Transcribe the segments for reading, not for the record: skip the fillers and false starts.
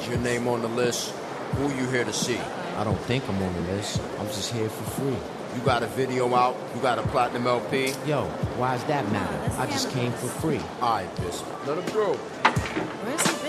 your name on the list? Who you here to see? I don't think I'm on the list. I'm just here for free. You got a video out? You got a platinum LP? Yo, why does that matter? I just came for free. Alright, bitch. Let him through. Where's he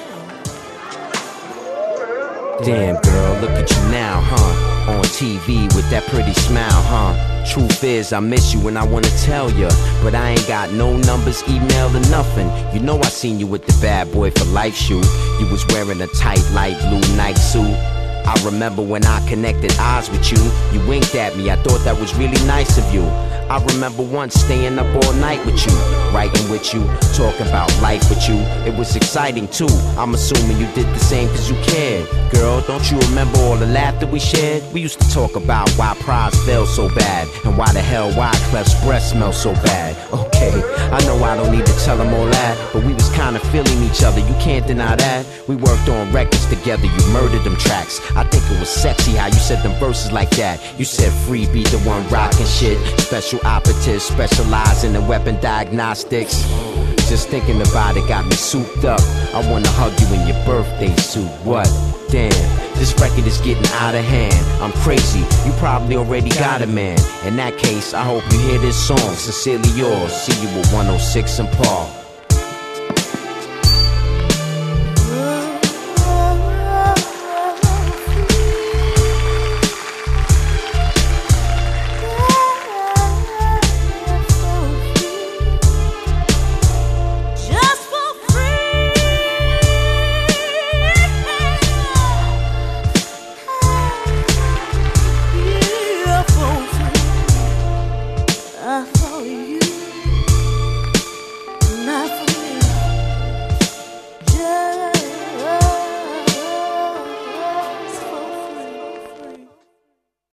been? Damn, girl, look at you now, huh? On TV with that pretty smile, huh? Truth is, I miss you and I wanna tell ya, but I ain't got no numbers, email, or nothing. You know I seen you with the Bad Boy for Life shoe. You was wearing a tight light blue Nike suit. I remember when I connected eyes with you. You winked at me, I thought that was really nice of you. I remember once staying up all night with you, writing with you, talking about life with you. It was exciting too. I'm assuming you did the same cause you cared. Girl, don't you remember all the laughter we shared? We used to talk about why prize felt so bad, and why the hell Wyclef's breath smelled so bad. Okay, I know I don't need to tell them all that, but we was kinda feeling each other, you can't deny that. We worked on records together, you murdered them tracks. I think it was sexy how you said them verses like that. You said free be the one rockin' shit. Special operatives specializing in weapon diagnostics. Just thinking about it got me souped up. I wanna hug you in your birthday suit. What? Damn, this record is getting out of hand. I'm crazy, you probably already got a man. In that case, I hope you hear this song. Sincerely yours, see you at 106 and Paul.